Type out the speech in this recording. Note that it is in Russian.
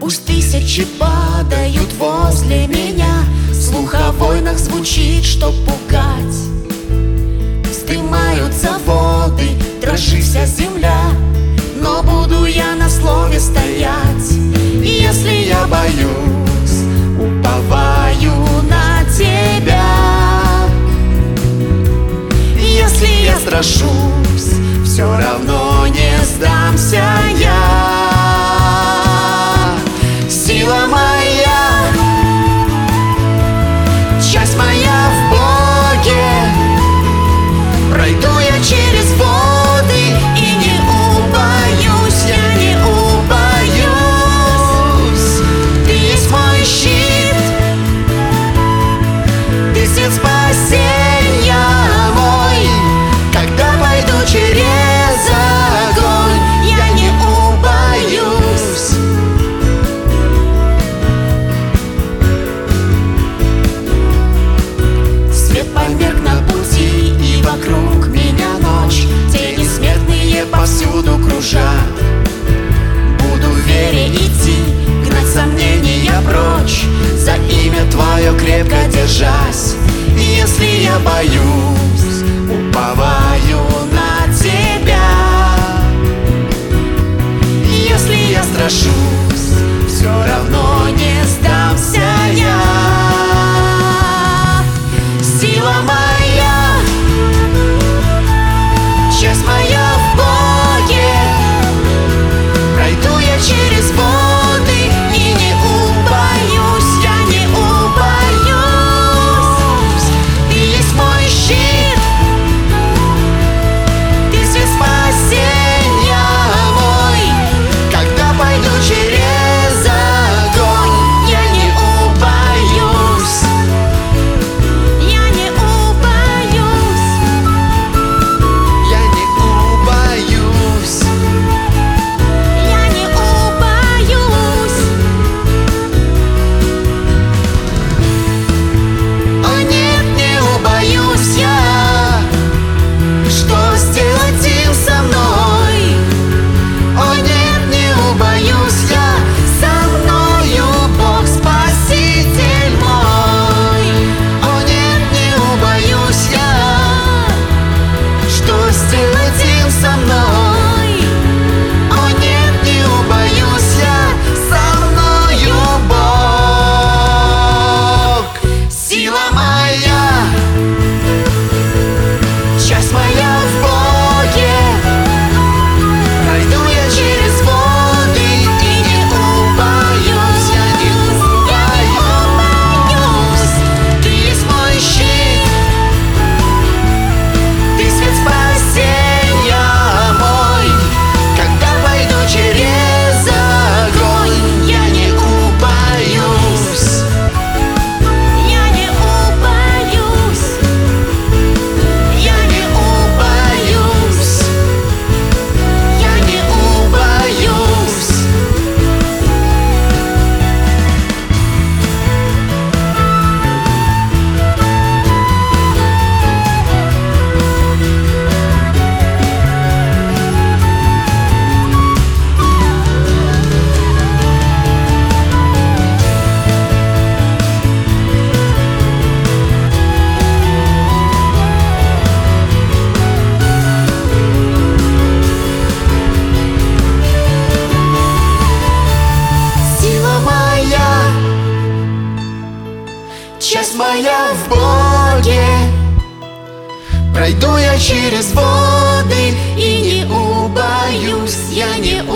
Пусть тысячи падают возле меня, слух о войнах звучит, чтоб пугать. Вздымаются воды, дрожит вся земля, но буду я на слове стоять. И если я боюсь, уповаю на тебя. Если я страшусь, все равно не сдамся я. Сила моя, часть моя в Боге. Пройду я через воды и не убоюсь, я не убоюсь. Ты есть мой щит, ты свет спасения мой. Когда пойду через огонь, я не убоюсь. Свет померк на пути, и вокруг меня ночь. Тени смертные повсюду кружат. Буду в вере идти, гнать сомнения прочь, за имя Твое крепко держась. И если я боюсь, уповаю на Тебя. И если я страшусь, все равно не сдамся я. Сила моя, часть моя в Боге. Пройду я через воды и не убоюсь, я не убоюсь. Ты есть мой щит, ты свет спасения мой. Когда пойду через огонь, я не убоюсь. Я не убоюсь. Я не убоюсь. Я не убоюсь. О нет, не убоюсь я. Что сделать им со мной? О нет, не убоюсь я. Со мною Бог Спаситель мой. О нет, не убоюсь я. Что сделать им со мной? О нет, не убоюсь я. Со мною Бог. Сила моя, часть моя в Боге. Пройду я через воды и не убоюсь, я не убоюсь. Ты есть мой щит, ты свет спасения мой. Когда пойду через огонь, я не убоюсь. Я не убоюсь. Я не убоюсь. Я не убоюсь. Сила моя, часть моя в Боге. Пройду я через воды и не убоюсь, я не